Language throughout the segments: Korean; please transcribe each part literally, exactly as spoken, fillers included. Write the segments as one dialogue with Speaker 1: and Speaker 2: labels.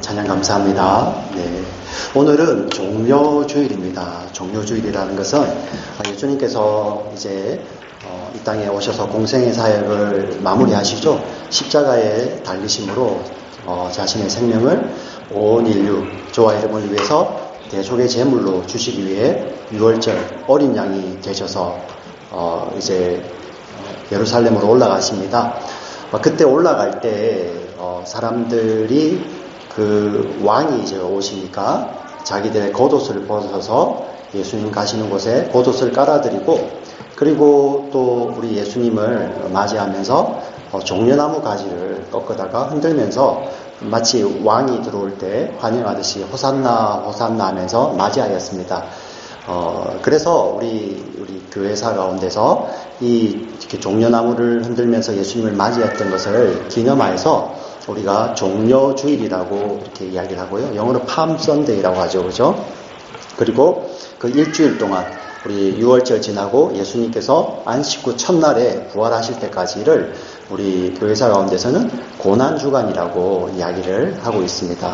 Speaker 1: 찬양 감사합니다. 네. 오늘은 종려주일입니다. 종려주일이라는 것은 예수님께서 이제 어, 이 땅에 오셔서 공생의 사역을 마무리하시죠. 십자가에 달리심으로 어, 자신의 생명을 온 인류, 저와 여러분을 위해서 대속의 제물로 주시기 위해 유월절 어린 양이 되셔서 어, 이제 예루살렘으로 올라가십니다. 어, 그때 올라갈 때 어, 사람들이 그 왕이 이제 오시니까 자기들의 겉옷을 벗어서 예수님 가시는 곳에 겉옷을 깔아드리고, 그리고 또 우리 예수님을 맞이하면서 어, 종려나무 가지를 꺾어다가 흔들면서 마치 왕이 들어올 때 환영하듯이 호산나 호산나 하면서 맞이하였습니다. 어, 그래서 우리, 우리 교회사 가운데서 이 이렇게 종려나무를 흔들면서 예수님을 맞이했던 것을 기념하여서 우리가 종려주일이라고 이렇게 이야기를 하고요. 영어로 팜 선데이라고 하죠. 그죠? 그리고 그 일주일 동안 우리 유월절 지나고 예수님께서 안식구 첫날에 부활하실 때까지를 우리 교회사 가운데서는 고난주간이라고 이야기를 하고 있습니다.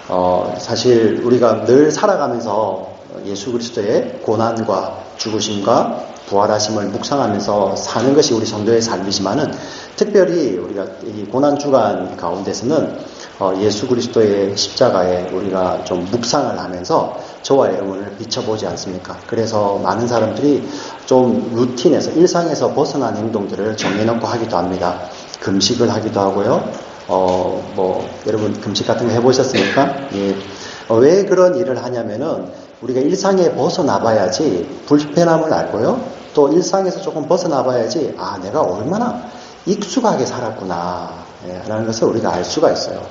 Speaker 1: 어, 사실 우리가 늘 살아가면서 예수 그리스도의 고난과 죽으심과 부활하심을 묵상하면서 사는 것이 우리 성도의 삶이지만은, 특별히 우리가 이 고난주간 가운데서는 어, 예수 그리스도의 십자가에 우리가 좀 묵상을 하면서 저와 여러분을 비춰보지 않습니까? 그래서 많은 사람들이 좀 루틴에서, 일상에서 벗어난 행동들을 정해놓고 하기도 합니다. 금식을 하기도 하고요. 어, 뭐, 여러분 금식 같은 거 해보셨습니까? 예. 어, 왜 그런 일을 하냐면은 우리가 일상에 벗어나봐야지 불편함을 알고요. 또 일상에서 조금 벗어나봐야지, 아, 내가 얼마나 익숙하게 살았구나, 예, 라는 것을 우리가 알 수가 있어요.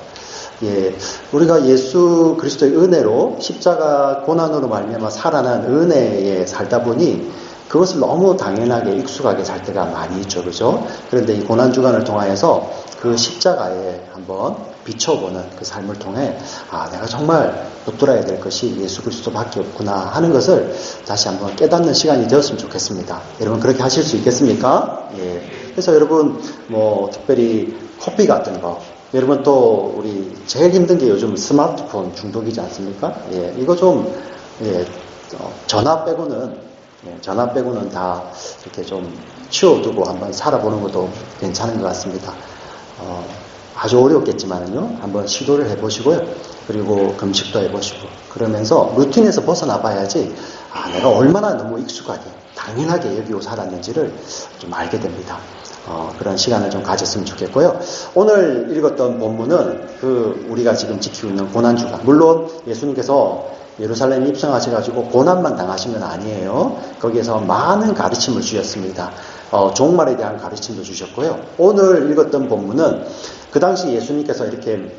Speaker 1: 예, 우리가 예수 그리스도의 은혜로 십자가 고난으로 말미암아 살아난 은혜에 살다 보니 그것을 너무 당연하게 익숙하게 살 때가 많이 있죠, 그죠? 그런데 이 고난주간을 통하여서 그 십자가에 한번 비춰보는 그 삶을 통해, 아, 내가 정말 붙들어야 될 것이 예수 그리스도밖에 없구나 하는 것을 다시 한번 깨닫는 시간이 되었으면 좋겠습니다. 여러분 그렇게 하실 수 있겠습니까? 예. 그래서 여러분 뭐 특별히 커피 같은 거, 여러분 또 우리 제일 힘든 게 요즘 스마트폰 중독이지 않습니까? 예. 이거 좀 예, 어, 전화 빼고는 예, 전화 빼고는 다 이렇게 좀 치워두고 한번 살아보는 것도 괜찮은 것 같습니다. 어, 아주 어렵겠지만요, 한번 시도를 해보시고요. 그리고 금식도 해보시고, 그러면서 루틴에서 벗어나 봐야지, 아, 내가 얼마나 너무 익숙하게, 당연하게 여기고 살았는지를 좀 알게 됩니다. 어, 그런 시간을 좀 가졌으면 좋겠고요. 오늘 읽었던 본문은 그 우리가 지금 지키고 있는 고난주간, 물론 예수님께서 예루살렘에 입성하셔가지고 고난만 당하신 건 아니에요. 거기에서 많은 가르침을 주셨습니다. 어, 종말에 대한 가르침도 주셨고요. 오늘 읽었던 본문은 그 당시 예수님께서 이렇게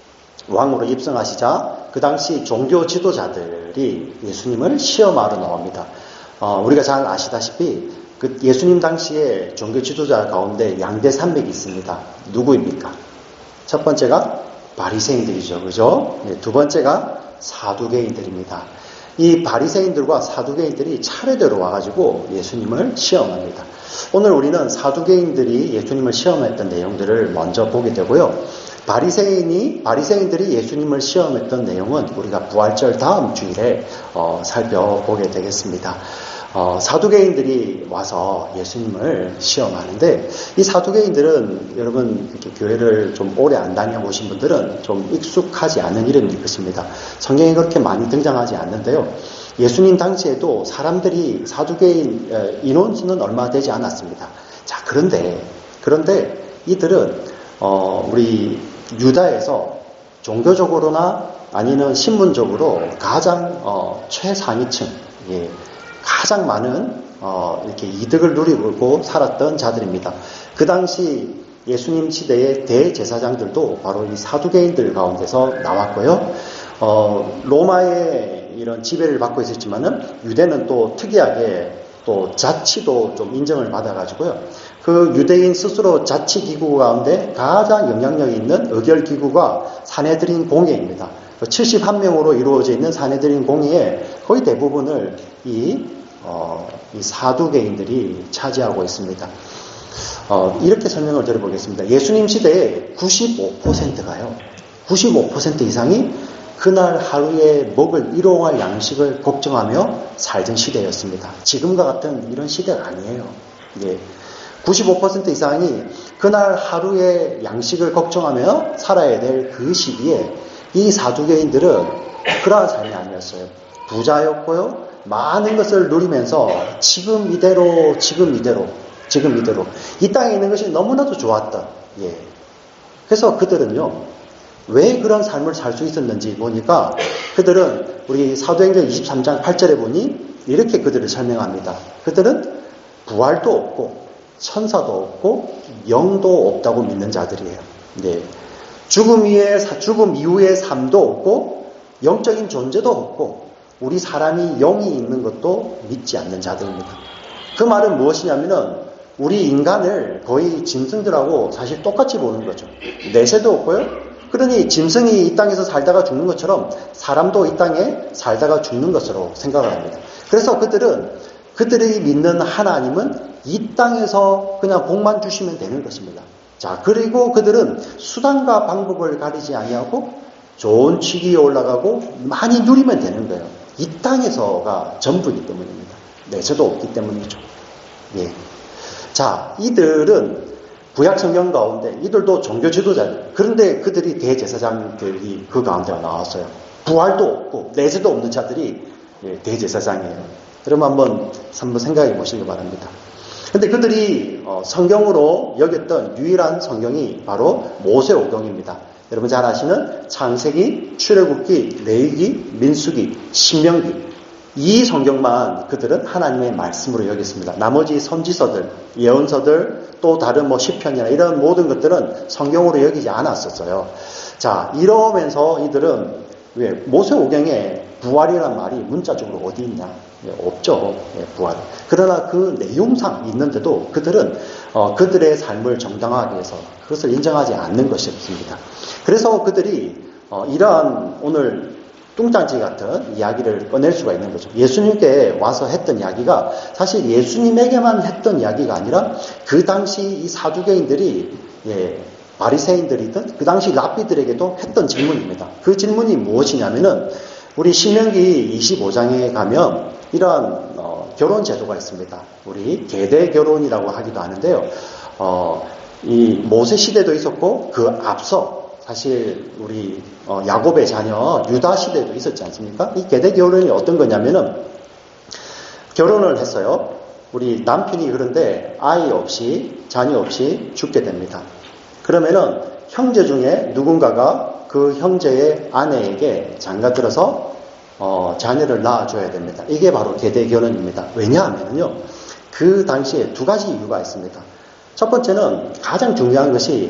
Speaker 1: 왕으로 입성하시자 그 당시 종교 지도자들이 예수님을 시험하러 나옵니다. 어, 우리가 잘 아시다시피 그 예수님 당시에 종교 지도자 가운데 양대 산맥이 있습니다. 누구입니까? 첫 번째가 바리새인들이죠, 그죠? 네, 두 번째가 사두개인들입니다. 이 바리새인들과 사두개인들이 차례대로 와가지고 예수님을 시험합니다. 오늘 우리는 사두개인들이 예수님을 시험했던 내용들을 먼저 보게 되고요. 바리새인이 바리새인들이 예수님을 시험했던 내용은 우리가 부활절 다음 주일에 어, 살펴보게 되겠습니다. 어, 사두개인들이 와서 예수님을 시험하는데, 이 사두개인들은 여러분 이렇게 교회를 좀 오래 안 다녀보신 분들은 좀 익숙하지 않은 이름일 것입니다. 성경에 그렇게 많이 등장하지 않는데요. 예수님 당시에도 사람들이 사두개인 인원수는 얼마 되지 않았습니다. 자, 그런데 그런데 이들은 어, 우리 유다에서 종교적으로나 아니면 신분적으로 가장 어, 최상위층, 예, 가장 많은 어, 이렇게 이득을 누리고 살았던 자들입니다. 그 당시 예수님 시대의 대제사장들도 바로 이 사두개인들 가운데서 나왔고요. 어, 로마의 이런 지배를 받고 있었지만은 유대는 또 특이하게 또 자치도 좀 인정을 받아가지고요. 그 유대인 스스로 자치 기구 가운데 가장 영향력이 있는 의결 기구가 사내드린 공회입니다. 칠십일 명으로 이루어져 있는 사내드린 공회의 거의 대부분을 이, 어, 이 사두개인들이 차지하고 있습니다. 어, 이렇게 설명을 드려보겠습니다. 예수님 시대에 구십오 퍼센트가요. 구십오 퍼센트 이상이 그날 하루에 먹을 일용할 양식을 걱정하며 살던 시대였습니다. 지금과 같은 이런 시대가 아니에요. 예. 구십오 퍼센트 이상이 그날 하루의 양식을 걱정하며 살아야 될 그 시기에 이 사두개인들은 그러한 삶이 아니었어요. 부자였고요. 많은 것을 누리면서 지금 이대로 지금 이대로 지금 이대로 이 땅에 있는 것이 너무나도 좋았던, 예. 그래서 그들은요, 왜 그런 삶을 살 수 있었는지 보니까 그들은 우리 사도행전 이십삼 장 팔 절에 보니 이렇게 그들을 설명합니다. 그들은 부활도 없고 천사도 없고 영도 없다고 믿는 자들이에요. 네. 죽음 이후에, 죽음 이후의 삶도 없고 영적인 존재도 없고 우리 사람이 영이 있는 것도 믿지 않는 자들입니다. 그 말은 무엇이냐면은 우리 인간을 거의 짐승들하고 사실 똑같이 보는 거죠. 내세도 없고요. 그러니 짐승이 이 땅에서 살다가 죽는 것처럼 사람도 이 땅에 살다가 죽는 것으로 생각을 합니다. 그래서 그들은 그들이 믿는 하나님은 이 땅에서 그냥 복만 주시면 되는 것입니다. 자, 그리고 그들은 수단과 방법을 가리지 아니하고 좋은 취기에 올라가고 많이 누리면 되는 거예요. 이 땅에서가 전부이기 때문입니다. 내세도 없기 때문이죠. 예. 자, 이들은 구약 성경 가운데 이들도 종교 지도자들. 그런데 그들이 대제사장들이 그 가운데 나왔어요. 부활도 없고 내세도 없는 자들이 대제사장이에요. 여러분 한번 한번 생각해 보시기 바랍니다. 근데 그들이 성경으로 여겼던 유일한 성경이 바로 모세오경입니다. 여러분 잘 아시는 창세기, 출애굽기, 레위기, 민수기, 신명기 이 성경만 그들은 하나님의 말씀으로 여겼습니다. 나머지 선지서들, 예언서들, 또 다른 뭐 시편이나 이런 모든 것들은 성경으로 여기지 않았었어요. 자, 이러면서 이들은 왜 모세오경에 부활이라는 말이 문자적으로 어디 있냐? 예, 없죠. 예, 부활. 그러나 그 내용상 있는데도 그들은 어, 그들의 삶을 정당화하기 위해서 그것을 인정하지 않는 것이었습니다. 그래서 그들이 어, 이러한 오늘 뚱딴지 같은 이야기를 꺼낼 수가 있는 거죠. 예수님께 와서 했던 이야기가 사실 예수님에게만 했던 이야기가 아니라 그 당시 이 사두개인들이 예, 바리새인들이든 그 당시 랍비들에게도 했던 질문입니다. 그 질문이 무엇이냐면은 우리 신명기 이십오 장에 가면 이러한 어, 결혼 제도가 있습니다. 우리 계대 결혼이라고 하기도 하는데요. 어, 이 모세 시대도 있었고 그 앞서 사실 우리 어, 야곱의 자녀 유다 시대도 있었지 않습니까? 이 계대 결혼이 어떤 거냐면은 결혼을 했어요. 우리 남편이 그런데 아이 없이 자녀 없이 죽게 됩니다. 그러면은 형제 중에 누군가가 그 형제의 아내에게 장가들어서 어, 자녀를 낳아줘야 됩니다. 이게 바로 계대 결혼입니다. 왜냐하면요, 그 당시에 두 가지 이유가 있습니다. 첫 번째는 가장 중요한 것이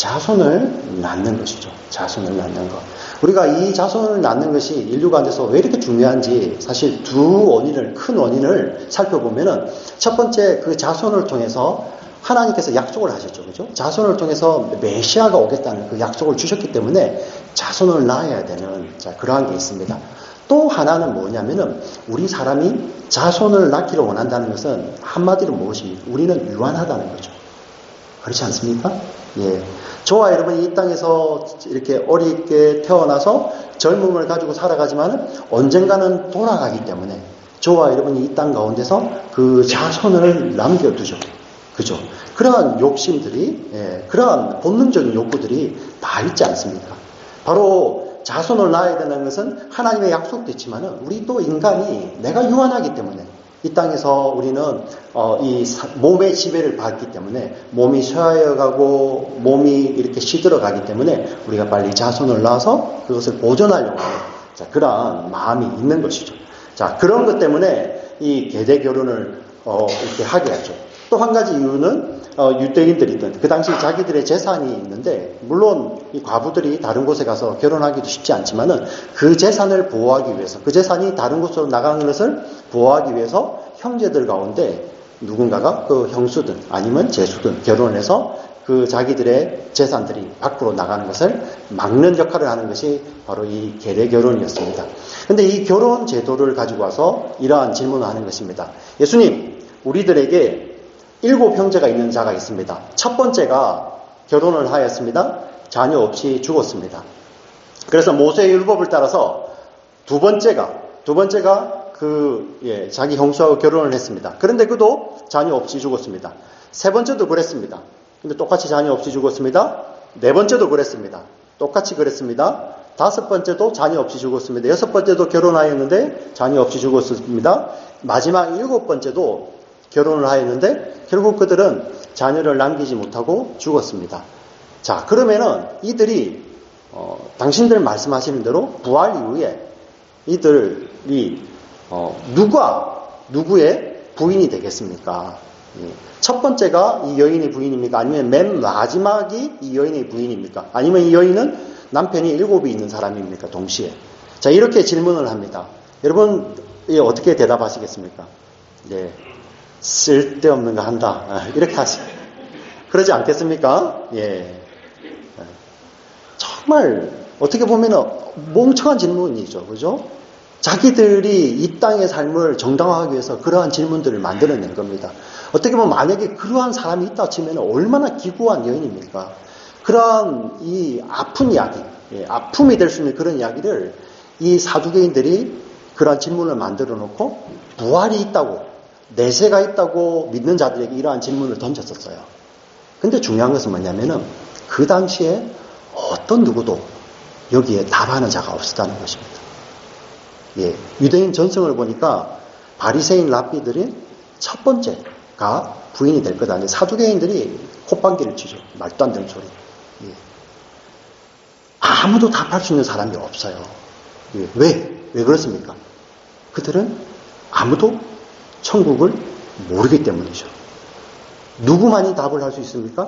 Speaker 1: 자손을 낳는 것이죠. 자손을 낳는 것. 우리가 이 자손을 낳는 것이 인류 가운데서 왜 이렇게 중요한지 사실 두 원인을, 큰 원인을 살펴보면은 첫 번째 그 자손을 통해서 하나님께서 약속을 하셨죠. 그죠? 자손을 통해서 메시아가 오겠다는 그 약속을 주셨기 때문에 자손을 낳아야 되는 자, 그러한 게 있습니다. 또 하나는 뭐냐면은 우리 사람이 자손을 낳기를 원한다는 것은 한마디로 무엇입니까? 우리는 유한하다는 거죠. 그렇지 않습니까? 예. 저와 여러분이 이 땅에서 이렇게 어리게 태어나서 젊음을 가지고 살아가지만 언젠가는 돌아가기 때문에 저와 여러분이 이 땅 가운데서 그 자손을 남겨두죠. 그죠? 그러한 욕심들이, 예, 그러한 본능적인 욕구들이 다 있지 않습니까? 바로 자손을 낳아야 되는 것은 하나님의 약속도 있지만은 우리 또 인간이 내가 유한하기 때문에 이 땅에서 우리는 어, 이 사, 몸의 지배를 받기 때문에 몸이 쇠하여가고 몸이 이렇게 시들어가기 때문에 우리가 빨리 자손을 낳아서 그것을 보존하려고 하는 자, 그러한 마음이 있는 것이죠. 자, 그런 것 때문에 이 계대 결혼을 어, 이렇게 하게 하죠. 또 한 가지 이유는 어, 유대인들이든 그 당시 자기들의 재산이 있는데 물론 이 과부들이 다른 곳에 가서 결혼하기도 쉽지 않지만은 그 재산을 보호하기 위해서 그 재산이 다른 곳으로 나가는 것을 보호하기 위해서 형제들 가운데 누군가가 그 형수든 아니면 제수든 결혼을 해서 그 자기들의 재산들이 밖으로 나가는 것을 막는 역할을 하는 것이 바로 이 계대 결혼이었습니다. 그런데 이 결혼 제도를 가지고 와서 이러한 질문을 하는 것입니다. 예수님, 우리들에게 일곱 형제가 있는 자가 있습니다. 첫 번째가 결혼을 하였습니다. 자녀 없이 죽었습니다. 그래서 모세의 율법을 따라서 두 번째가, 두 번째가 그, 예, 자기 형수하고 결혼을 했습니다. 그런데 그도 자녀 없이 죽었습니다. 세 번째도 그랬습니다. 근데 똑같이 자녀 없이 죽었습니다. 네 번째도 그랬습니다. 똑같이 그랬습니다. 다섯 번째도 자녀 없이 죽었습니다. 여섯 번째도 결혼하였는데 자녀 없이 죽었습니다. 마지막 일곱 번째도 결혼을 하였는데 결국 그들은 자녀를 남기지 못하고 죽었습니다. 자, 그러면은 이들이 어, 당신들 말씀하시는 대로 부활 이후에 이들이 어, 누가 누구의 부인이 되겠습니까? 예. 첫 번째가 이 여인의 부인입니까? 아니면 맨 마지막이 이 여인의 부인입니까? 아니면 이 여인은 남편이 일곱이 있는 사람입니까? 동시에. 자, 이렇게 질문을 합니다. 여러분, 예, 어떻게 대답하시겠습니까? 예, 쓸데없는 거 한다. 아, 이렇게 하시. 그러지 않겠습니까? 예. 정말 어떻게 보면 멍청한 질문이죠. 그죠? 자기들이 이 땅의 삶을 정당화하기 위해서 그러한 질문들을 만들어낸 겁니다. 어떻게 보면 만약에 그러한 사람이 있다 치면 얼마나 기구한 여인입니까? 그러한 이 아픈 이야기, 예, 아픔이 될 수 있는 그런 이야기를 이 사두개인들이 그러한 질문을 만들어 놓고 부활이 있다고, 내세가 있다고 믿는 자들에게 이러한 질문을 던졌었어요. 근데 중요한 것은 뭐냐면은 그 당시에 어떤 누구도 여기에 답하는 자가 없었다는 것입니다. 예, 유대인 전성을 보니까 바리새인 랍비들이 첫 번째가 부인이 될 거다. 사두개인들이 콧방귀를 치죠. 말도 안 되는 소리. 예. 아무도 답할 수 있는 사람이 없어요. 예. 왜? 왜 그렇습니까? 그들은 아무도 천국을 모르기 때문이죠. 누구만이 답을 할 수 있습니까?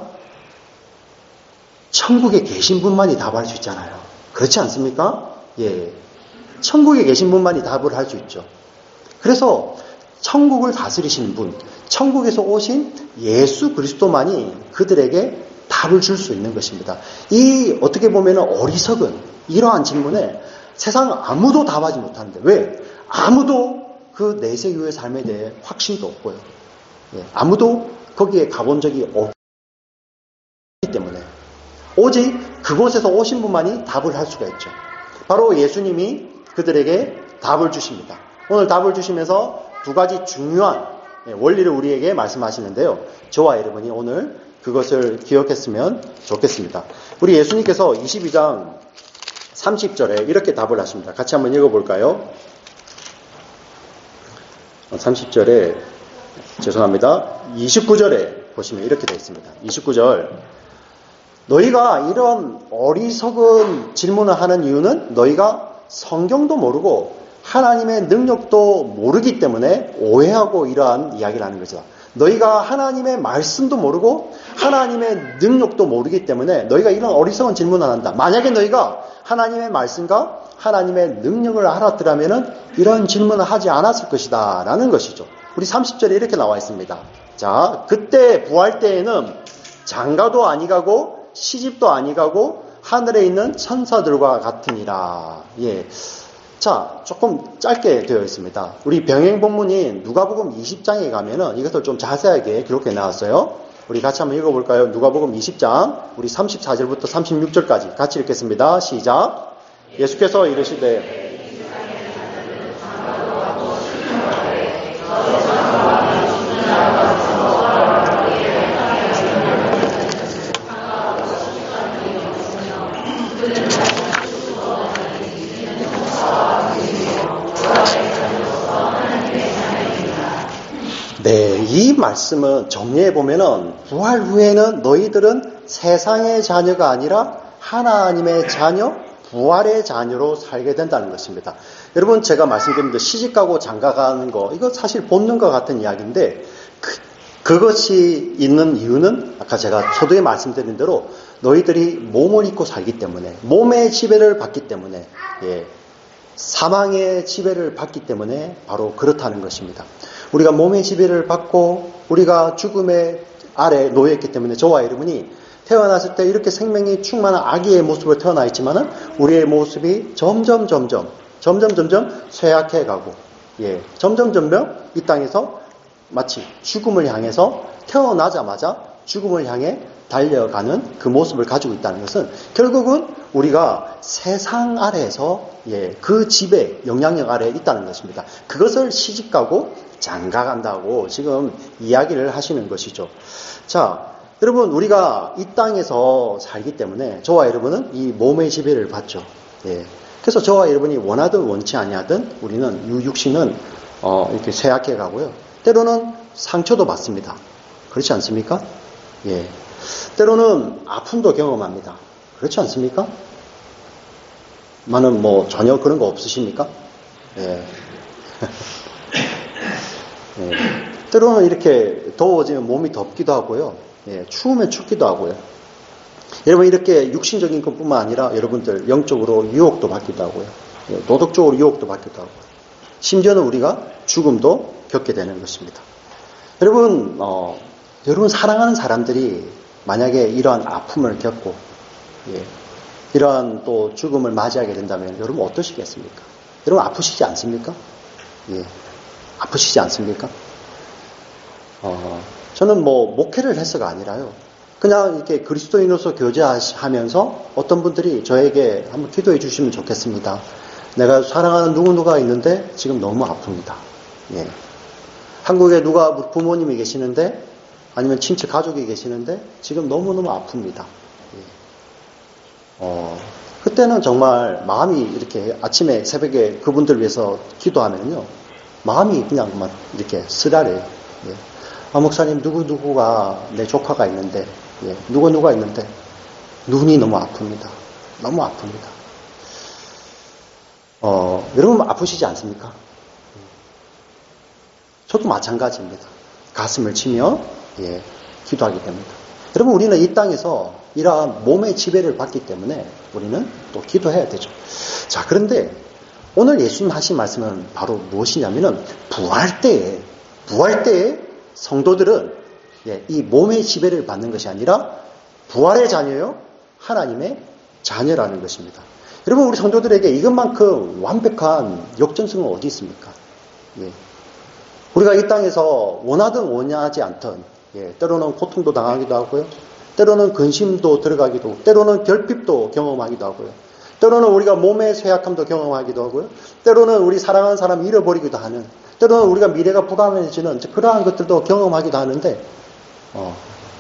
Speaker 1: 천국에 계신 분만이 답할 수 있잖아요. 그렇지 않습니까? 예. 천국에 계신 분만이 답을 할 수 있죠. 그래서 천국을 다스리시는 분, 천국에서 오신 예수 그리스도만이 그들에게 답을 줄 수 있는 것입니다. 이 어떻게 보면 어리석은 이러한 질문에 세상 아무도 답하지 못하는데 왜? 아무도 그 내세 이후의 삶에 대해 확신도 없고요. 예, 아무도 거기에 가본 적이 없기 때문에 오직 그곳에서 오신 분만이 답을 할 수가 있죠. 바로 예수님이 그들에게 답을 주십니다. 오늘 답을 주시면서 두 가지 중요한 원리를 우리에게 말씀하시는데요. 저와 여러분이 오늘 그것을 기억했으면 좋겠습니다. 우리 예수님께서 이십이 장 삼십 절에 이렇게 답을 하십니다. 같이 한번 읽어볼까요? 삼십 절에 죄송합니다. 이십구 절에 보시면 이렇게 되어 있습니다. 이십구 절 너희가 이런 어리석은 질문을 하는 이유는 너희가 성경도 모르고 하나님의 능력도 모르기 때문에 오해하고 이러한 이야기를 하는 거죠. 너희가 하나님의 말씀도 모르고 하나님의 능력도 모르기 때문에 너희가 이런 어리석은 질문을 한다. 만약에 너희가 하나님의 말씀과 하나님의 능력을 알았더라면 이런 질문을 하지 않았을 것이다 라는 것이죠. 우리 삼십 절에 이렇게 나와 있습니다. 자, 그때 부활 때에는 장가도 아니가고 시집도 아니가고 하늘에 있는 천사들과 같으니라. 예. 자, 조금 짧게 되어 있습니다. 우리 병행 본문인 누가복음 이십 장에 가면은 이것을 좀 자세하게 기록해 나왔어요. 우리 같이 한번 읽어볼까요? 누가복음 이십 장, 우리 삼십사 절부터 삼십육 절까지 같이 읽겠습니다. 시작. 예수께서 이르시되 네, 이 말씀은 정리해 보면은 부활 후에는 너희들은 세상의 자녀가 아니라 하나님의 자녀, 부활의 자녀로 살게 된다는 것입니다. 여러분 제가 말씀드린 시집가고 장가가는 거 이거 사실 본능과 같은 이야기인데 그, 그것이 있는 이유는 아까 제가 초두에 말씀드린 대로 너희들이 몸을 입고 살기 때문에 몸의 지배를 받기 때문에 예, 사망의 지배를 받기 때문에 바로 그렇다는 것입니다. 우리가 몸의 지배를 받고 우리가 죽음의 아래 놓여있기 때문에 저와 여러분이 태어났을 때 이렇게 생명이 충만한 아기의 모습으로 태어나 있지만은 우리의 모습이 점점 점점 점점 점점 쇠약해 가고 예 점점 점점 이 땅에서 마치 죽음을 향해서 태어나자마자 죽음을 향해 달려가는 그 모습을 가지고 있다는 것은 결국은 우리가 세상 아래에서 예, 그 지배, 영향력 아래에 있다는 것입니다. 그것을 시집가고 장가간다고 지금 이야기를 하시는 것이죠. 자, 여러분 우리가 이 땅에서 살기 때문에 저와 여러분은 이 몸의 지배를 받죠. 예. 그래서 저와 여러분이 원하든 원치 아니하든 우리는 이 육신은 어, 이렇게 쇠약해 가고요. 때로는 상처도 받습니다. 그렇지 않습니까? 예. 때로는 아픔도 경험합니다. 그렇지 않습니까? 많은 뭐 전혀 그런 거 없으십니까? 예. 예. 때로는 이렇게 더워지면 몸이 덥기도 하고요. 예. 추우면 춥기도 하고요. 여러분 이렇게 육신적인 것뿐만 아니라 여러분들 영적으로 유혹도 받기도 하고요. 예. 도덕적으로 유혹도 받기도 하고요. 심지어는 우리가 죽음도 겪게 되는 것입니다. 여러분, 어, 여러분 사랑하는 사람들이 만약에 이러한 아픔을 겪고 예, 이러한 또 죽음을 맞이하게 된다면 여러분 어떠시겠습니까? 여러분 아프시지 않습니까? 예, 아프시지 않습니까? 어, 저는 뭐 목회를 해서가 아니라요. 그냥 이렇게 그리스도인으로서 교제하면서 어떤 분들이 저에게 한번 기도해 주시면 좋겠습니다. 내가 사랑하는 누구누가 있는데 지금 너무 아픕니다. 예. 한국에 누가 부모님이 계시는데 아니면 친척 가족이 계시는데 지금 너무너무 아픕니다. 예. 어, 그때는 정말 마음이 이렇게 아침에 새벽에 그분들 위해서 기도하면요. 마음이 그냥 막 이렇게 쓰라려요. 예. 아, 목사님 누구누구가 내 조카가 있는데 예. 누구누가 있는데 눈이 너무 아픕니다. 너무 아픕니다. 어, 여러분 아프시지 않습니까? 저도 마찬가지입니다. 가슴을 치며 예, 기도하게 됩니다. 여러분 우리는 이 땅에서 이러한 몸의 지배를 받기 때문에 우리는 또 기도해야 되죠. 자, 그런데 오늘 예수님 하신 말씀은 바로 무엇이냐면은 부활 때에 부활 때에 성도들은 예, 이 몸의 지배를 받는 것이 아니라 부활의 자녀요 하나님의 자녀라는 것입니다. 여러분 우리 성도들에게 이것만큼 완벽한 역전승은 어디 있습니까? 예. 우리가 이 땅에서 원하든 원하지 않든 예, 때로는 고통도 당하기도 하고요. 때로는 근심도 들어가기도 하고 때로는 결핍도 경험하기도 하고요. 때로는 우리가 몸의 쇠약함도 경험하기도 하고요. 때로는 우리 사랑하는 사람 잃어버리기도 하는 때로는 우리가 미래가 불안해지는 그러한 것들도 경험하기도 하는데 어,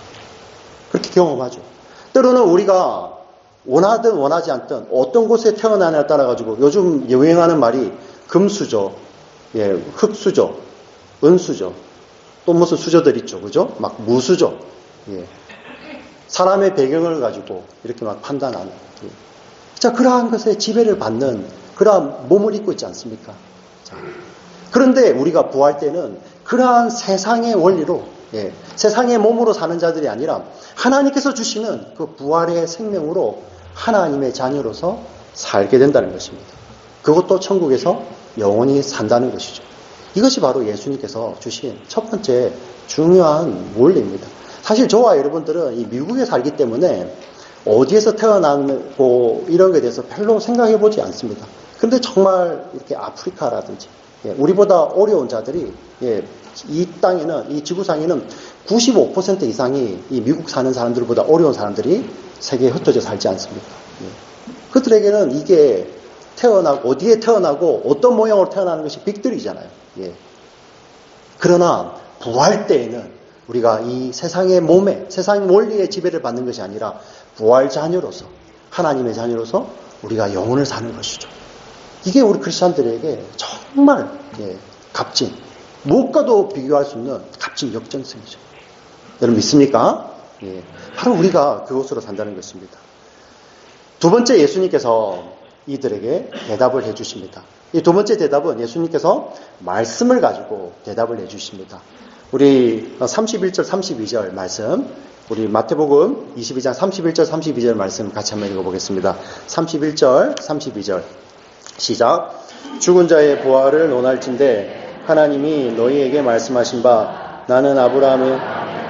Speaker 1: 그렇게 경험하죠. 때로는 우리가 원하든 원하지 않든 어떤 곳에 태어나냐에 따라 가지고 요즘 유행하는 말이 금수저, 예, 흙수저, 은수저, 또 무슨 수저들 있죠, 그죠? 막 무수저, 예. 사람의 배경을 가지고 이렇게 막 판단하는. 예. 자, 그러한 것에 지배를 받는 그러한 몸을 입고 있지 않습니까? 자, 그런데 우리가 부활 때는 그러한 세상의 원리로, 예, 세상의 몸으로 사는 자들이 아니라 하나님께서 주시는 그 부활의 생명으로 하나님의 자녀로서 살게 된다는 것입니다. 그것도 천국에서 영원히 산다는 것이죠. 이것이 바로 예수님께서 주신 첫 번째 중요한 원리입니다. 사실 저와 여러분들은 이 미국에 살기 때문에 어디에서 태어나고 이런 것에 대해서 별로 생각해 보지 않습니다. 그런데 정말 이렇게 아프리카라든지 예, 우리보다 어려운 자들이 예, 이 땅에는 이 지구상에는 구십오 퍼센트 이상이 이 미국 사는 사람들보다 어려운 사람들이 세계에 흩어져 살지 않습니까? 예. 그들에게는 이게 태어나고 어디에 태어나고 어떤 모양으로 태어나는 것이 빅들이잖아요. 예. 그러나 부활 때에는 우리가 이 세상의 몸에 세상 원리의 지배를 받는 것이 아니라 부활 자녀로서 하나님의 자녀로서 우리가 영혼을 사는 것이죠. 이게 우리 크리스천들에게 정말 예, 값진 무엇과도 비교할 수 없는 값진 역전승이죠. 여러분 믿습니까? 예. 바로 우리가 그것으로 산다는 것입니다. 두 번째 예수님께서 이들에게 대답을 해주십니다. 이 두 번째 대답은 예수님께서 말씀을 가지고 대답을 해주십니다. 우리 삼십일 절 삼십이 절 말씀, 우리 마태복음 이십이 장 삼십일 절 삼십이 절 말씀 같이 한번 읽어보겠습니다. 삼십일 절 삼십이 절 시작. 죽은 자의 부활을 논할진대 하나님이 너희에게 말씀하신 바 나는 아브라함의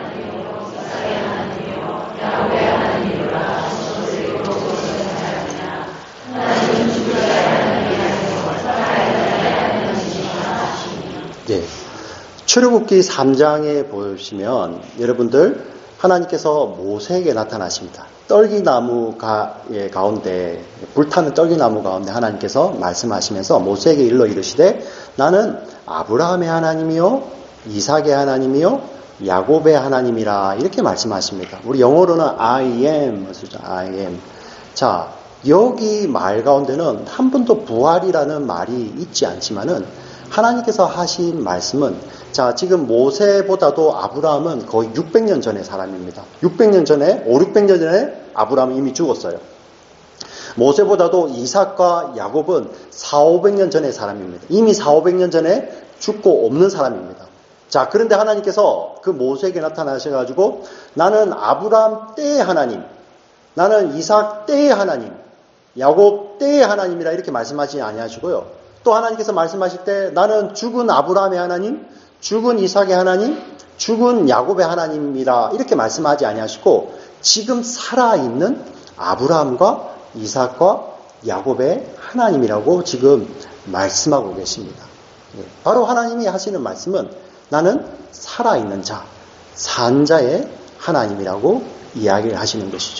Speaker 1: 네. 출애굽기 삼 장에 보시면 여러분들 하나님께서 모세에게 나타나십니다. 떨기나무 가, 예, 가운데, 불타는 떨기나무 가운데 하나님께서 말씀하시면서 모세에게 일러 이르시되 나는 아브라함의 하나님이요 이삭의 하나님이요 야곱의 하나님이라 이렇게 말씀하십니다. 우리 영어로는 I am, I am. 자, 여기 말 가운데는 한 번도 부활이라는 말이 있지 않지만은 하나님께서 하신 말씀은 자, 지금 모세보다도 아브라함은 거의 육백 년 전의 사람입니다. 육백 년 전에, 오륙백 년 전에 아브라함은 이미 죽었어요. 모세보다도 이삭과 야곱은 사오백 년 전의 사람입니다. 이미 사오백 년 전에 죽고 없는 사람입니다. 자, 그런데 하나님께서 그 모세에게 나타나셔가지고 나는 아브라함 때의 하나님, 나는 이삭 때의 하나님, 야곱 때의 하나님이라 이렇게 말씀하지 아니하시고요. 또 하나님께서 말씀하실 때 나는 죽은 아브라함의 하나님, 죽은 이삭의 하나님, 죽은 야곱의 하나님이라 이렇게 말씀하지 아니하시고 지금 살아있는 아브라함과 이삭과 야곱의 하나님이라고 지금 말씀하고 계십니다. 바로 하나님이 하시는 말씀은 나는 살아있는 자, 산 자의 하나님이라고 이야기를 하시는 것이죠.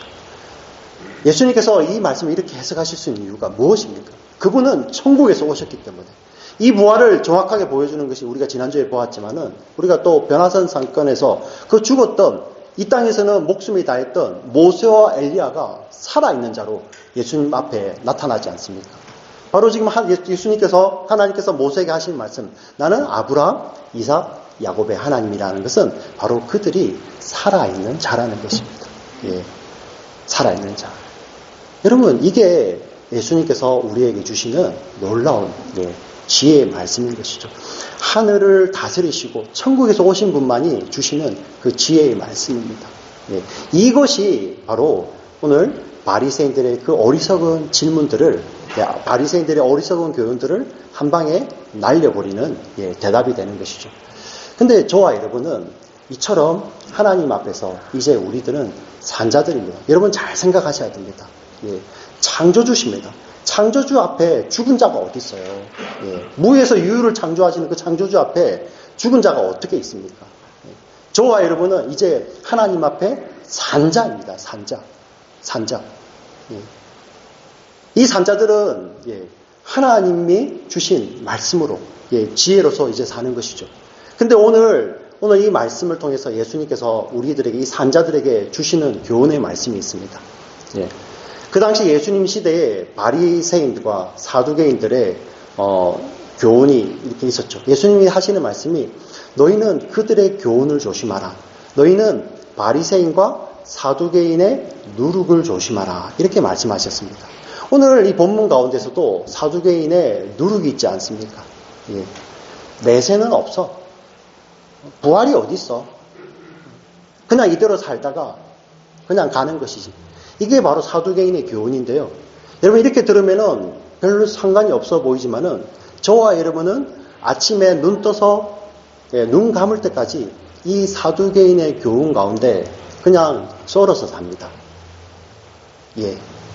Speaker 1: 예수님께서 이 말씀을 이렇게 해석하실 수 있는 이유가 무엇입니까? 그분은 천국에서 오셨기 때문에 이 부활을 정확하게 보여주는 것이 우리가 지난주에 보았지만은 우리가 또 변화산 사건에서 그 죽었던 이 땅에서는 목숨이 다했던 모세와 엘리야가 살아있는 자로 예수님 앞에 나타나지 않습니까? 바로 지금 예수님께서 하나님께서 모세에게 하신 말씀 나는 아브라함, 이삭, 야곱의 하나님이라는 것은 바로 그들이 살아있는 자라는 것입니다. 예, 살아있는 자. 여러분 이게 예수님께서 우리에게 주시는 놀라운 예, 지혜의 말씀인 것이죠. 하늘을 다스리시고 천국에서 오신 분만이 주시는 그 지혜의 말씀입니다. 예, 이것이 바로 오늘 바리새인들의 그 어리석은 질문들을 예, 바리새인들의 어리석은 교훈들을 한 방에 날려버리는 예, 대답이 되는 것이죠. 근데 저와 여러분은 이처럼 하나님 앞에서 이제 우리들은 산자들입니다. 여러분 잘 생각하셔야 됩니다. 예, 창조주십니다. 창조주 앞에 죽은 자가 어디 있어요? 예, 무에서 유유를 창조하시는 그 창조주 앞에 죽은 자가 어떻게 있습니까? 예, 저와 여러분은 이제 하나님 앞에 산자입니다. 산자. 산자. 예. 이 산자들은 예, 하나님이 주신 말씀으로 예, 지혜로서 이제 사는 것이죠. 근데 오늘 오늘 이 말씀을 통해서 예수님께서 우리들에게 이 산자들에게 주시는 교훈의 말씀이 있습니다. 예. 그 당시 예수님 시대에 바리새인들과 사두개인들의 어, 교훈이 이렇게 있었죠. 예수님이 하시는 말씀이 너희는 그들의 교훈을 조심하라. 너희는 바리새인과 사두개인의 누룩을 조심하라. 이렇게 말씀하셨습니다. 오늘 이 본문 가운데서도 사두개인의 누룩이 있지 않습니까? 예. 내세는 없어. 부활이 어디 있어? 그냥 이대로 살다가 그냥 가는 것이지. 이게 바로 사두개인의 교훈인데요. 여러분 이렇게 들으면은 별로 상관이 없어 보이지만은 저와 여러분은 아침에 눈 떠서 예, 눈 감을 때까지 이 사두개인의 교훈 가운데 그냥 썰어서 삽니다. 예.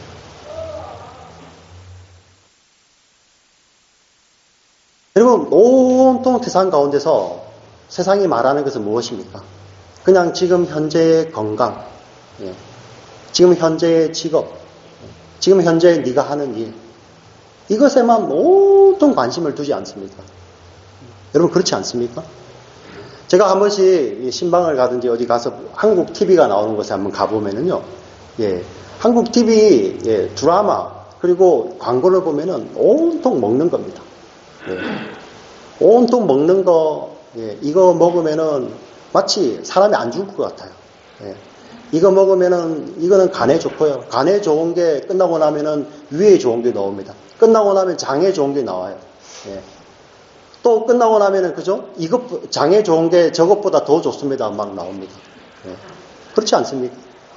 Speaker 1: 여러분 온통 세상 가운데서 세상이 말하는 것은 무엇입니까? 그냥 지금 현재의 건강, 예. 지금 현재의 직업, 지금 현재 네가 하는 일, 이것에만 온통 관심을 두지 않습니까? 여러분 그렇지 않습니까? 제가 한 번씩 신방을 가든지 어디 가서 한국 티비가 나오는 곳에 한번 가보면은요, 예, 한국 티비 예, 드라마 그리고 광고를 보면은 온통 먹는 겁니다. 예, 온통 먹는 거, 예, 이거 먹으면은 마치 사람이 안 죽을 것 같아요. 예. 이거 먹으면은, 이거는 간에 좋고요. 간에 좋은 게 끝나고 나면은 위에 좋은 게 나옵니다. 끝나고 나면 장에 좋은 게 나와요. 예. 또 끝나고 나면은, 그죠? 이것, 장에 좋은 게 저것보다 더 좋습니다. 막 나옵니다. 예. 그렇지 않습니까?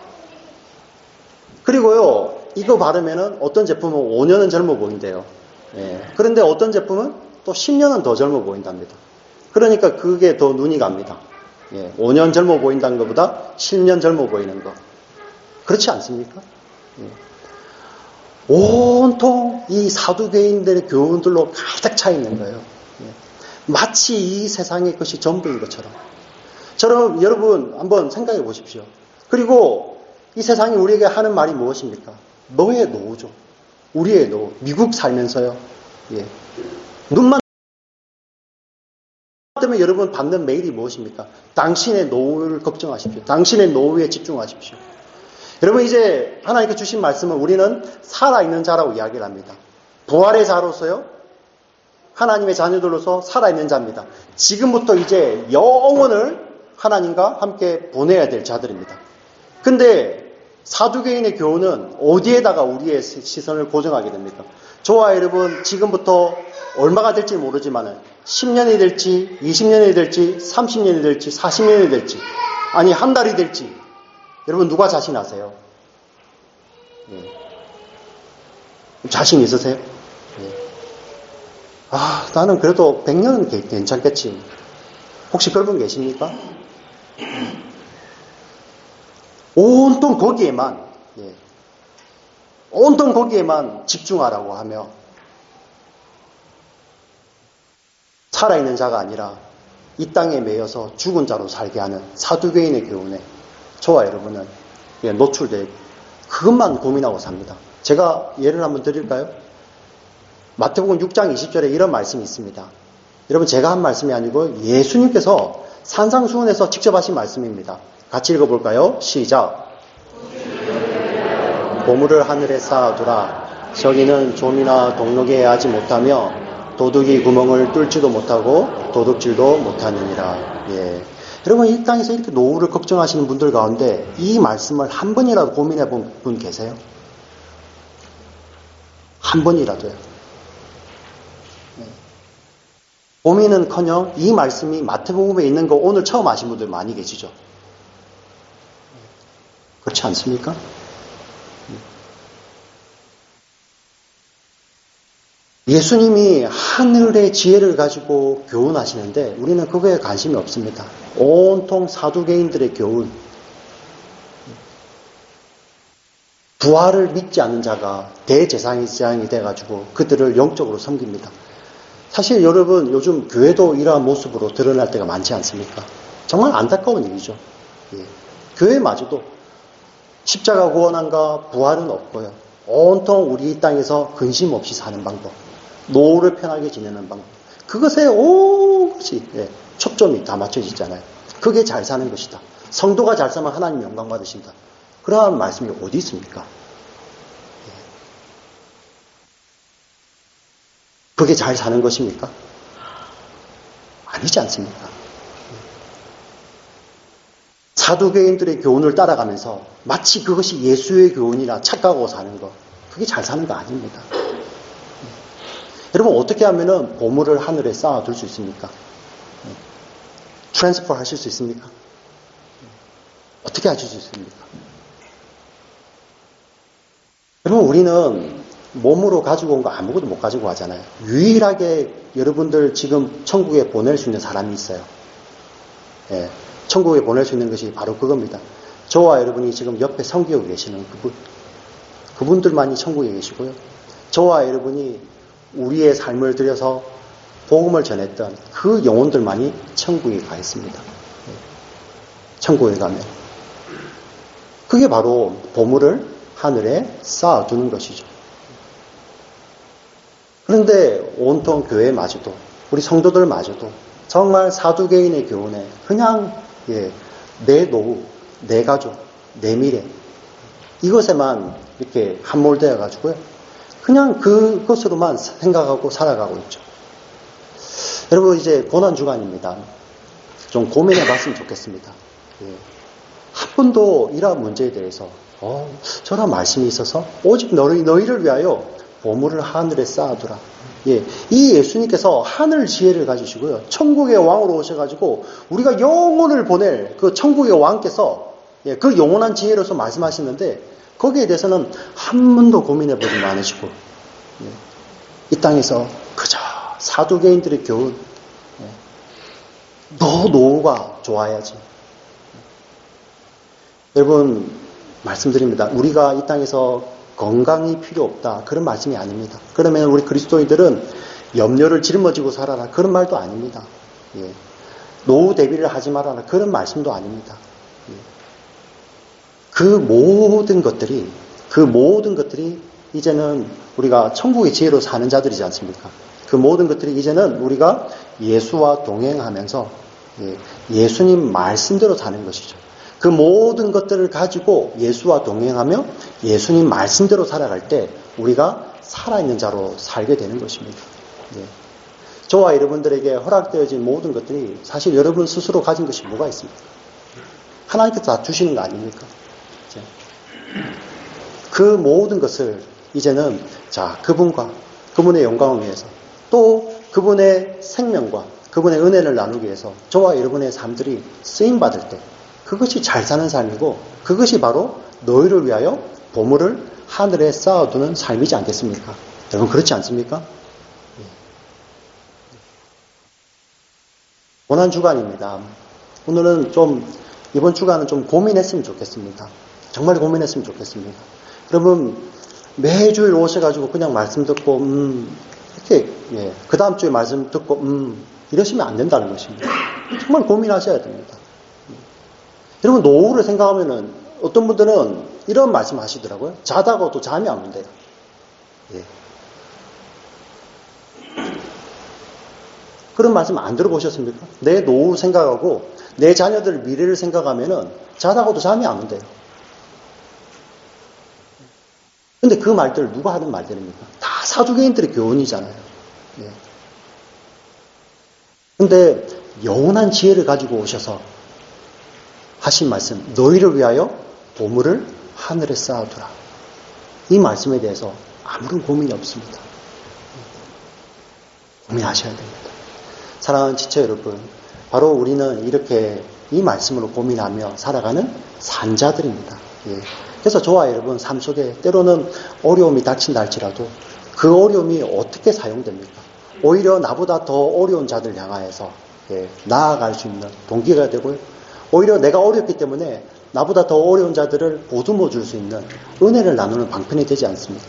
Speaker 1: 그리고요, 이거 바르면은 어떤 제품은 오 년은 젊어 보인대요. 예. 그런데 어떤 제품은 또 십 년은 더 젊어 보인답니다. 그러니까 그게 더 눈이 갑니다. 예, 오 년 젊어 보인다는 것보다 십 년 젊어 보이는 것. 그렇지 않습니까? 예. 온통 이 사두개인들의 교훈들로 가득 차 있는 거예요. 예. 마치 이 세상의 것이 전부인 것처럼. 저는 여러분 한번 생각해 보십시오. 그리고 이 세상이 우리에게 하는 말이 무엇입니까? 너의 노후죠. 우리의 노후. 미국 살면서요. 예. 눈만 때문에 여러분 받는 메일이 무엇입니까? 당신의 노후를 걱정하십시오. 당신의 노후에 집중하십시오. 여러분 이제 하나님께 주신 말씀은 우리는 살아있는 자라고 이야기를 합니다. 부활의 자로서요. 하나님의 자녀들로서 살아있는 자입니다. 지금부터 이제 영혼을 하나님과 함께 보내야 될 자들입니다. 근데 사두개인의 교훈은 어디에다가 우리의 시선을 고정하게 됩니까? 저와 여러분 지금부터 얼마가 될지 모르지만 십 년이 될지 이십 년이 될지 삼십 년이 될지 사십 년이 될지 아니 한 달이 될지 여러분 누가 자신 아세요? 예. 자신 있으세요? 예. 아 나는 그래도 백 년은 괜찮겠지. 혹시 그런 분 계십니까? 온통 거기에만 예. 온통 거기에만 집중하라고 하며 살아있는 자가 아니라 이 땅에 매여서 죽은 자로 살게 하는 사두개인의 교훈에 저와 여러분은 예, 노출되고 그것만 고민하고 삽니다. 제가 예를 한번 드릴까요? 마태복음 육 장 이십 절에 이런 말씀이 있습니다. 여러분 제가 한 말씀이 아니고 예수님께서 산상수훈에서 직접 하신 말씀입니다. 같이 읽어볼까요? 시작. 보물을 하늘에 쌓아두라. 저기는 좀이나 동록에 하지 못하며 도둑이 구멍을 뚫지도 못하고 도둑질도 못하느니라. 예. 여러분 이 땅에서 이렇게 노후를 걱정하시는 분들 가운데 이 말씀을 한 번이라도 고민해 본 분 계세요? 한 번이라도요. 네. 고민은커녕 이 말씀이 마태복음에 있는 거 오늘 처음 아신 분들 많이 계시죠? 그렇지 않습니까? 예수님이 하늘의 지혜를 가지고 교훈하시는데 우리는 그거에 관심이 없습니다. 온통 사두개인들의 교훈. 부활을 믿지 않는 자가 대제사장이 돼가지고 그들을 영적으로 섬깁니다. 사실 여러분 요즘 교회도 이러한 모습으로 드러날 때가 많지 않습니까? 정말 안타까운 일이죠. 예. 교회마저도 십자가 구원함과 부활은 없고요. 온통 우리 이 땅에서 근심 없이 사는 방법, 노후를 편하게 지내는 방법, 그것에 온 것이 예, 초점이 다 맞춰져 있잖아요. 그게 잘 사는 것이다. 성도가 잘 살면 하나님 영광 받으신다. 그러한 말씀이 어디 있습니까? 예. 그게 잘 사는 것입니까? 아니지 않습니까? 사두개인들의 교훈을 따라가면서 마치 그것이 예수의 교훈이라 착각하고 사는 것, 그게 잘 사는 거 아닙니다. 여러분 어떻게 하면은 보물을 하늘에 쌓아둘 수 있습니까? 트랜스퍼 하실 수 있습니까? 어떻게 하실 수 있습니까? 여러분 우리는 몸으로 가지고 온 거 아무것도 못 가지고 가잖아요. 유일하게 여러분들 지금 천국에 보낼 수 있는 사람이 있어요. 예. 천국에 보낼 수 있는 것이 바로 그겁니다. 저와 여러분이 지금 옆에 섬기고 계시는 그분, 그분들만이 천국에 계시고요. 저와 여러분이 우리의 삶을 들여서 복음을 전했던 그 영혼들만이 천국에 가 있습니다. 천국에 가면. 그게 바로 보물을 하늘에 쌓아두는 것이죠. 그런데 온통 교회마저도, 우리 성도들마저도 정말 사두개인의 교훈에 그냥 예, 내 노후, 내 가족, 내 미래 이것에만 이렇게 함몰되어 가지고요. 그냥 그것으로만 생각하고 살아가고 있죠. 여러분 이제 고난 주간입니다. 좀 고민해 봤으면 좋겠습니다. 예. 한 번도 이러한 문제에 대해서 어, 저런 말씀이 있어서 오직 너희, 너희를 위하여 보물을 하늘에 쌓아두라. 예, 이 예수님께서 하늘 지혜를 가지시고요. 천국의 왕으로 오셔가지고 우리가 영혼을 보낼 그 천국의 왕께서 예, 그 영원한 지혜로서 말씀하시는데 거기에 대해서는 한 번도 고민해보지 않으시고 예, 이 땅에서 그저 사두개인들의 교훈 예, 너 노후가 좋아야지. 여러분 말씀드립니다. 우리가 이 땅에서 건강이 필요 없다. 그런 말씀이 아닙니다. 그러면 우리 그리스도인들은 염려를 짊어지고 살아라. 그런 말도 아닙니다. 예. 노후 대비를 하지 말아라. 그런 말씀도 아닙니다. 예. 그 모든 것들이, 그 모든 것들이 이제는 우리가 천국의 지혜로 사는 자들이지 않습니까? 그 모든 것들이 이제는 우리가 예수와 동행하면서 예수님 말씀대로 사는 것이죠. 그 모든 것들을 가지고 예수와 동행하며 예수님 말씀대로 살아갈 때 우리가 살아있는 자로 살게 되는 것입니다. 예. 저와 여러분들에게 허락되어진 모든 것들이 사실 여러분 스스로 가진 것이 뭐가 있습니까? 하나님께서 다 주시는 거 아닙니까? 예. 그 모든 것을 이제는 자 그분과 그분의 영광을 위해서 또 그분의 생명과 그분의 은혜를 나누기 위해서 저와 여러분의 삶들이 쓰임받을 때 그것이 잘 사는 삶이고 그것이 바로 너희를 위하여 보물을 하늘에 쌓아두는 삶이지 않겠습니까? 여러분 그렇지 않습니까? 고난 주간입니다. 오늘은 좀 이번 주간은 좀 고민했으면 좋겠습니다. 정말 고민했으면 좋겠습니다. 여러분 매주일 오셔가지고 그냥 말씀 듣고 음 이렇게 예, 그 다음 주에 말씀 듣고 음 이러시면 안 된다는 것입니다. 정말 고민하셔야 됩니다. 여러분 노후를 생각하면은 어떤 분들은 이런 말씀 하시더라고요. 자다가도 잠이 안 온대요. 예. 그런 말씀 안 들어보셨습니까? 내 노후를 생각하고 내 자녀들 미래를 생각하면은 자다가도 잠이 안 온대요. 근데 그 말들을 누가 하는 말들입니까? 다 사두개인들의 교훈이잖아요. 예. 근데 영원한 지혜를 가지고 오셔서 하신 말씀, 너희를 위하여 보물을 하늘에 쌓아두라. 이 말씀에 대해서 아무런 고민이 없습니다. 고민하셔야 됩니다. 사랑하는 지체 여러분, 바로 우리는 이렇게 이 말씀으로 고민하며 살아가는 산자들입니다. 예. 그래서 저와 여러분 삶 속에 때로는 어려움이 닥친다 할지라도 그 어려움이 어떻게 사용됩니까? 오히려 나보다 더 어려운 자들 향하여서 예, 나아갈 수 있는 동기가 되고요. 오히려 내가 어렵기 때문에 나보다 더 어려운 자들을 보듬어 줄 수 있는 은혜를 나누는 방편이 되지 않습니까?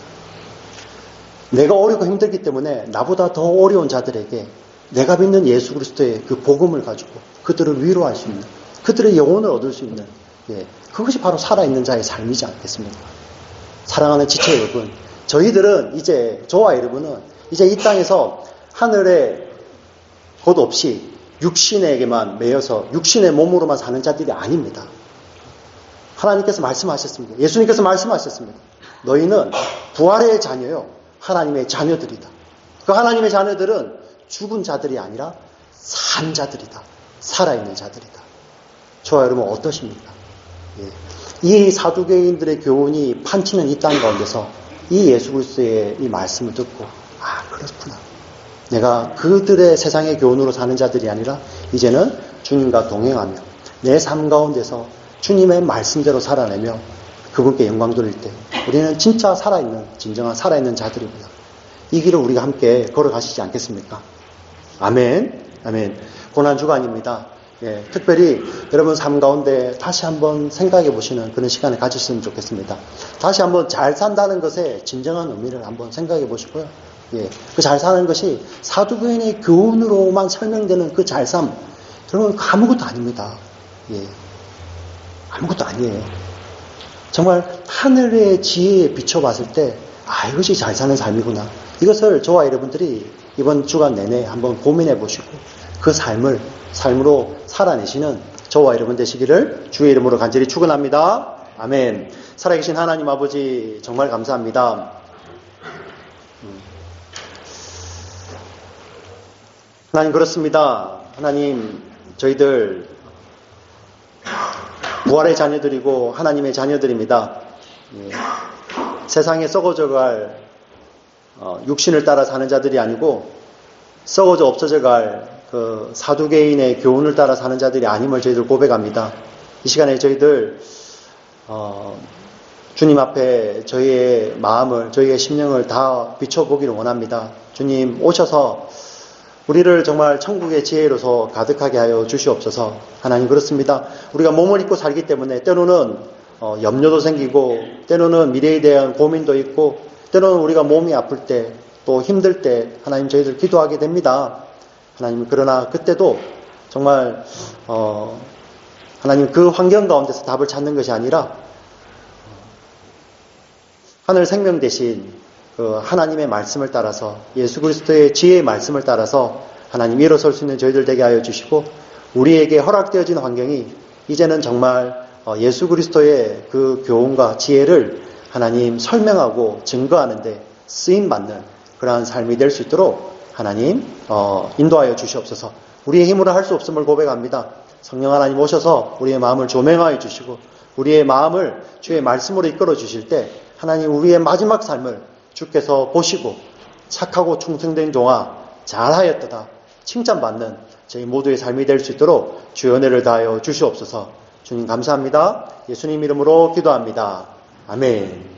Speaker 1: 내가 어렵고 힘들기 때문에 나보다 더 어려운 자들에게 내가 믿는 예수 그리스도의 그 복음을 가지고 그들을 위로할 수 있는, 그들의 영혼을 얻을 수 있는 예, 그것이 바로 살아있는 자의 삶이지 않겠습니까? 사랑하는 지체 여러분, 저희들은 이제 저와 여러분은 이제 이 땅에서 하늘에 것 없이 육신에게만 매여서 육신의 몸으로만 사는 자들이 아닙니다. 하나님께서 말씀하셨습니다. 예수님께서 말씀하셨습니다. 너희는 부활의 자녀요, 하나님의 자녀들이다. 그 하나님의 자녀들은 죽은 자들이 아니라 산 자들이다. 살아있는 자들이다. 저와 여러분 어떠십니까? 예. 이 사두개인들의 교훈이 판치는 이 땅 가운데서 이 예수 그리스도의 이 말씀을 듣고 아 그렇구나. 내가 그들의 세상의 교훈으로 사는 자들이 아니라 이제는 주님과 동행하며 내 삶 가운데서 주님의 말씀대로 살아내며 그분께 영광 돌릴 때 우리는 진짜 살아있는 진정한 살아있는 자들입니다. 이 길을 우리가 함께 걸어가시지 않겠습니까? 아멘. 아멘. 고난주간입니다. 예, 특별히 여러분 삶 가운데 다시 한번 생각해 보시는 그런 시간을 가지셨으면 좋겠습니다. 다시 한번 잘 산다는 것의 진정한 의미를 한번 생각해 보시고요. 예, 그 잘 사는 것이 사두개인의 교훈으로만 설명되는 그 잘 삶, 여러분 아무것도 아닙니다. 예, 아무것도 아니에요. 정말 하늘의 지혜에 비춰봤을 때, 아 이것이 잘 사는 삶이구나. 이것을 저와 여러분들이 이번 주간 내내 한번 고민해 보시고 그 삶을 삶으로 살아내시는 저와 여러분 되시기를 주의 이름으로 간절히 축원합니다. 아멘. 살아계신 하나님 아버지 정말 감사합니다. 하나님 그렇습니다. 하나님 저희들 부활의 자녀들이고 하나님의 자녀들입니다. 예. 세상에 썩어져갈 어, 육신을 따라 사는 자들이 아니고 썩어져 없어져갈 그 사두개인의 교훈을 따라 사는 자들이 아님을 저희들 고백합니다. 이 시간에 저희들 어, 주님 앞에 저희의 마음을 저희의 심령을 다 비춰보기를 원합니다. 주님 오셔서 우리를 정말 천국의 지혜로서 가득하게 하여 주시옵소서. 하나님 그렇습니다. 우리가 몸을 입고 살기 때문에 때로는 어, 염려도 생기고 때로는 미래에 대한 고민도 있고 때로는 우리가 몸이 아플 때 또 힘들 때 하나님 저희들 기도하게 됩니다. 하나님 그러나 그때도 정말 어, 하나님 그 환경 가운데서 답을 찾는 것이 아니라 하늘 생명 대신 그 하나님의 말씀을 따라서 예수 그리스도의 지혜의 말씀을 따라서 하나님 일어설 수 있는 저희들 되게 하여 주시고 우리에게 허락되어진 환경이 이제는 정말 예수 그리스도의 그 교훈과 지혜를 하나님 설명하고 증거하는데 쓰임받는 그러한 삶이 될 수 있도록 하나님 어, 인도하여 주시옵소서. 우리의 힘으로 할 수 없음을 고백합니다. 성령 하나님 오셔서 우리의 마음을 조명하여 주시고 우리의 마음을 주의 말씀으로 이끌어 주실 때 하나님 우리의 마지막 삶을 주께서 보시고 착하고 충성된 종아 잘하였도다 칭찬받는 저희 모두의 삶이 될 수 있도록 주의 은혜를 다하여 주시옵소서. 주님 감사합니다. 예수님 이름으로 기도합니다. 아멘.